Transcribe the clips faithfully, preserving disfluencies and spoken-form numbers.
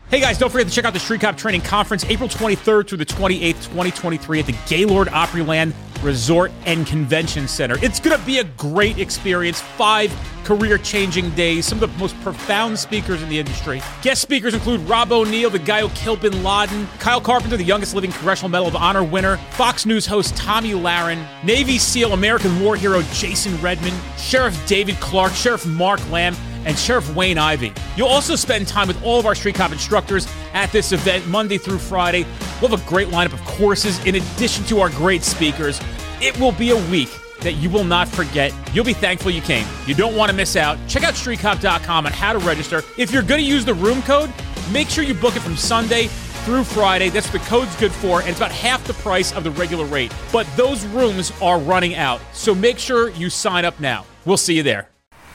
Hey guys, don't forget to check out the Street Cop Training Conference April twenty-third through the twenty-eighth, twenty twenty-three at the Gaylord Opryland Resort and Convention Center. It's going to be a great experience. Five career-changing days. Some of the most profound speakers in the industry. Guest speakers include Rob O'Neill, the guy who killed Bin Laden, Kyle Carpenter, the youngest living Congressional Medal of Honor winner, Fox News host Tommy Lahren, Navy SEAL American war hero Jason Redman, Sheriff David Clark, Sheriff Mark Lamb, and Sheriff Wayne Ivey. You'll also spend time with all of our Street Cop instructors at this event Monday through Friday. We'll have a great lineup of courses in addition to our great speakers. It will be a week that you will not forget. You'll be thankful you came. You don't want to miss out. Check out street cop dot com on how to register. If you're going to use the room code, make sure you book it from Sunday through Friday. That's what the code's good for, and it's about half the price of the regular rate. But those rooms are running out, so make sure you sign up now. We'll see you there.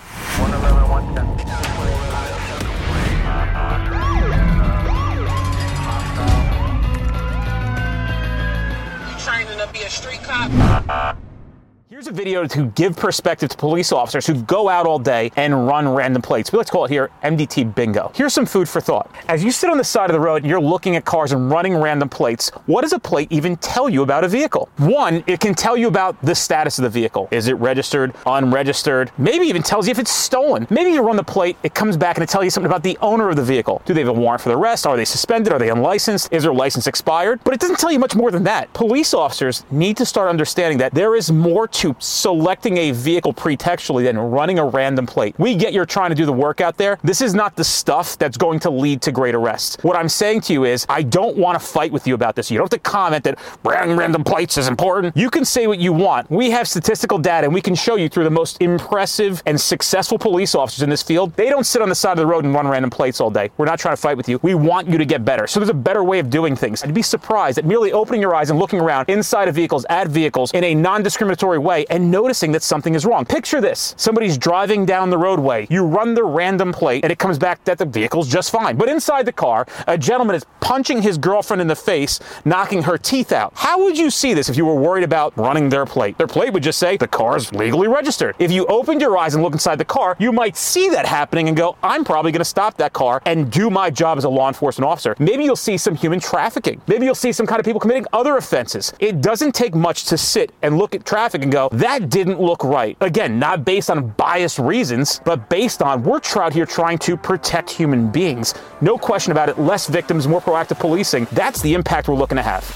Be a street cop. Here's a video to give perspective to police officers who go out all day and run random plates. We like to call it here M D T bingo. Here's some food for thought. As you sit on the side of the road and you're looking at cars and running random plates, what does a plate even tell you about a vehicle? One, it can tell you about the status of the vehicle. Is it registered, unregistered? Maybe even tells you if it's stolen. Maybe you run the plate, it comes back and it tells you something about the owner of the vehicle. Do they have a warrant for the arrest? Are they suspended? Are they unlicensed? Is their license expired? But it doesn't tell you much more than that. Police officers need to start understanding that there is more to selecting a vehicle pretextually than running a random plate. We get you're trying to do the work out there. This is not the stuff that's going to lead to great arrests. What I'm saying to you is I don't want to fight with you about this. You don't have to comment that running random plates is important. You can say what you want. We have statistical data and we can show you through the most impressive and successful police officers in this field. They don't sit on the side of the road and run random plates all day. We're not trying to fight with you. We want you to get better. So there's a better way of doing things. I'd be surprised at merely opening your eyes and looking around inside of vehicles, at vehicles in a non-discriminatory way and noticing that something is wrong. Picture this. Somebody's driving down the roadway. You run the random plate and it comes back that the vehicle's just fine. But inside the car, a gentleman is punching his girlfriend in the face, knocking her teeth out. How would you see this if you were worried about running their plate? Their plate would just say the car's legally registered. If you opened your eyes and look inside the car, you might see that happening and go, I'm probably going to stop that car and do my job as a law enforcement officer. Maybe you'll see some human trafficking. Maybe you'll see some kind of people committing other offenses. It doesn't take much to sit and look at traffic and go, that didn't look right. Again, not based on biased reasons, but based on we're out here trying to protect human beings. No question about it. Less victims, more proactive policing. That's the impact we're looking to have.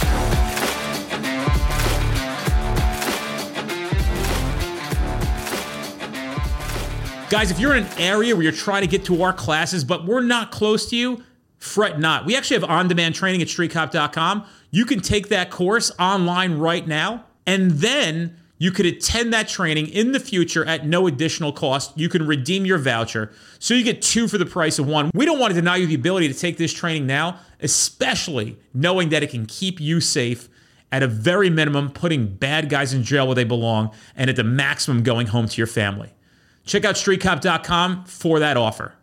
Guys, if you're in an area where you're trying to get to our classes, but we're not close to you, fret not. We actually have on-demand training at street cop dot com. You can take that course online right now, and then you could attend that training in the future at no additional cost. You can redeem your voucher, so you get two for the price of one. We don't want to deny you the ability to take this training now, especially knowing that it can keep you safe at a very minimum, putting bad guys in jail where they belong, and at the maximum going home to your family. Check out street cop dot com for that offer.